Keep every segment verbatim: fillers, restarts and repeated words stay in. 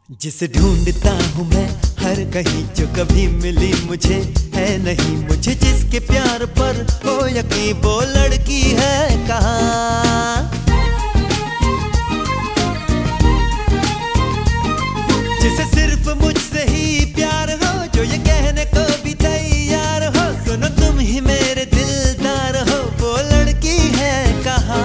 जिसे ढूंढता हूँ मैं हर कहीं, जो कभी मिली मुझे है नहीं। मुझे जिसके प्यार पर हो यकीन, वो लड़की है कहाँ। जिसे सिर्फ मुझसे ही प्यार हो, जो ये कहने को भी तैयार हो, सुनो तुम ही मेरे दिलदार हो, वो लड़की है कहाँ।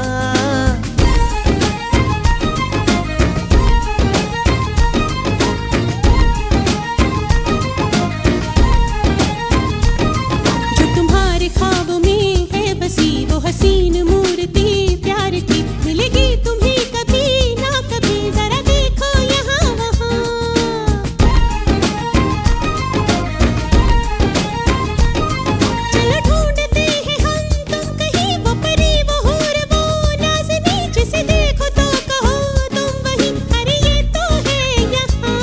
हसीन मूर्ति प्यार की मिलेगी तुम्हें कभी ना कभी, जरा देखो यहाँ वहाँ। चलो ढूंढते हैं हम तुम कहीं, वो परी वो हूर वो नाज़नी, जिसे देखो तो कहो तुम वही, अरे ये तो है यहाँ।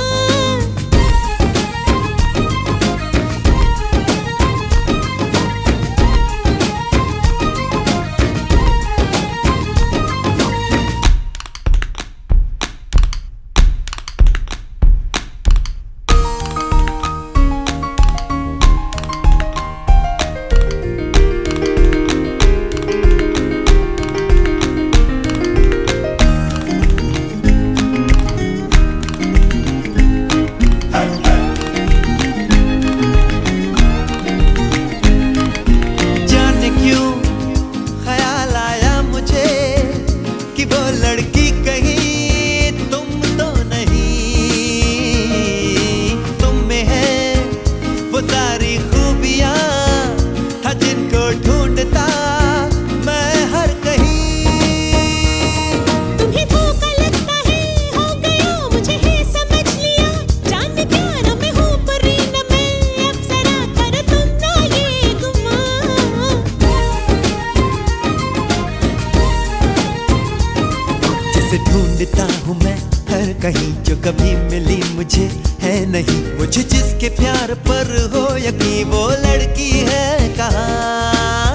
लड़की कहीं तुम तो नहीं, तुम में है वो सारी खूबियां, हाँ जिनको ढूंढता मैं हर कहीं। तुम्हें धोखा लगता है, हो गया मुझे है समझ लिया, जान क्या न मैं हूँ परी न मैं अप्सरा, करो तुम ना ये गुमान। जिसे ढूंढता हूँ मैं हर कहीं, जो कभी मिली मुझे है नहीं। मुझे जिसके प्यार पर हो यकीन, वो लड़की है कहाँ।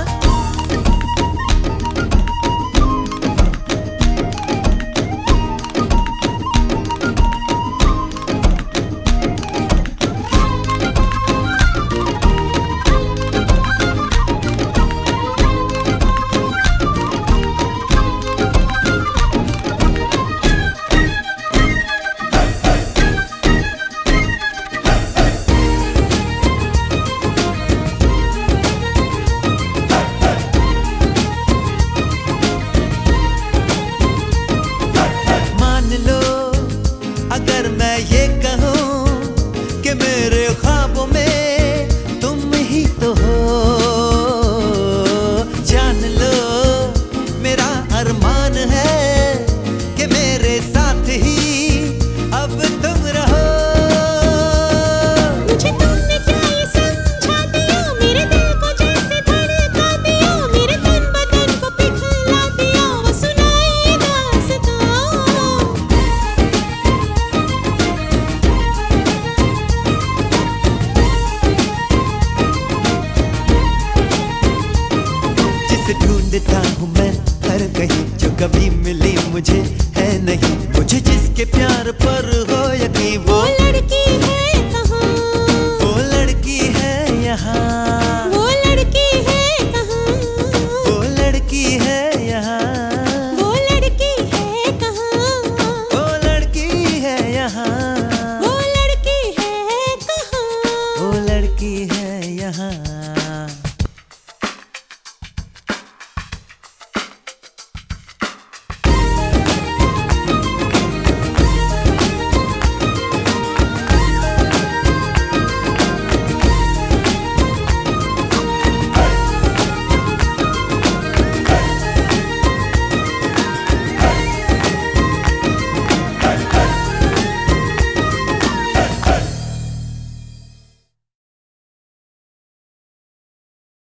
अगर मैं ये कहूँ कि मेरे ख्वाबों में तुम ही तो हो, जान लो मेरा अरमान है कि मेरे साथ ही अब तुम रहो। मुझे तुमने क्या ये समझा दिया, मेरे दिल को जैसे धड़का दिया, मेरे तन बदन को पिघला दिया, वो सुनाई दास्तां। ढूंढता हूँ मैं हर कहीं, जो कभी मिली मुझे है नहीं। मुझे जिसके प्यार पर हो यकीन, वो लड़की है कहाँ। वो लड़की है यहाँ। वो लड़की है कहाँ। वो लड़की है यहाँ। वो लड़की है कहाँ। वो लड़की है यहाँ।